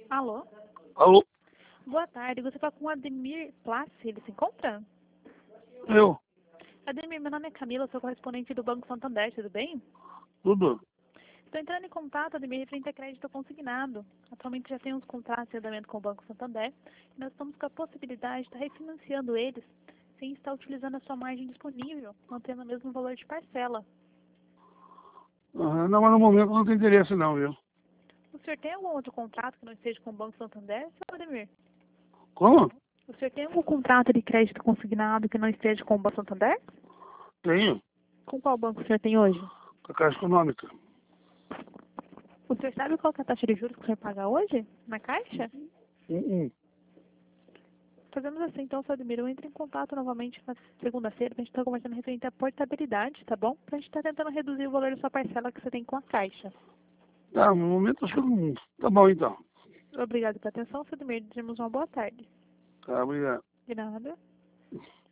Alô? Alô? Boa tarde. Você fala com o Ademir Plassi, ele se encontra? Eu? Ademir, meu nome é Camila, sou correspondente do Banco Santander, tudo bem? Tudo? Estou entrando em contato, Ademir, referente a crédito consignado. Atualmente já temos contratos de andamento com o Banco Santander e nós estamos com a possibilidade de estar refinanciando eles sem estar utilizando a sua margem disponível, mantendo o mesmo valor de parcela. Não, mas no momento não tem interesse não, viu? O senhor tem algum outro contrato que não esteja com o Banco Santander, senhor Ademir? Como? O senhor tem algum contrato de crédito consignado que não esteja com o Banco Santander? Tenho. Com qual banco o senhor tem hoje? A Caixa Econômica. O senhor sabe qual que é a taxa de juros que o senhor paga hoje na Caixa? Fazemos assim, então, senhor Ademir, eu entro em contato novamente na segunda-feira, pra gente estar conversando referente à portabilidade, tá bom? Pra gente estar tentando reduzir o valor da sua parcela que você tem com a Caixa. No momento acho que não. Tá bom então. Obrigado pela atenção, senhor Ademir. Desejamos uma boa tarde. Tá, obrigado. De nada.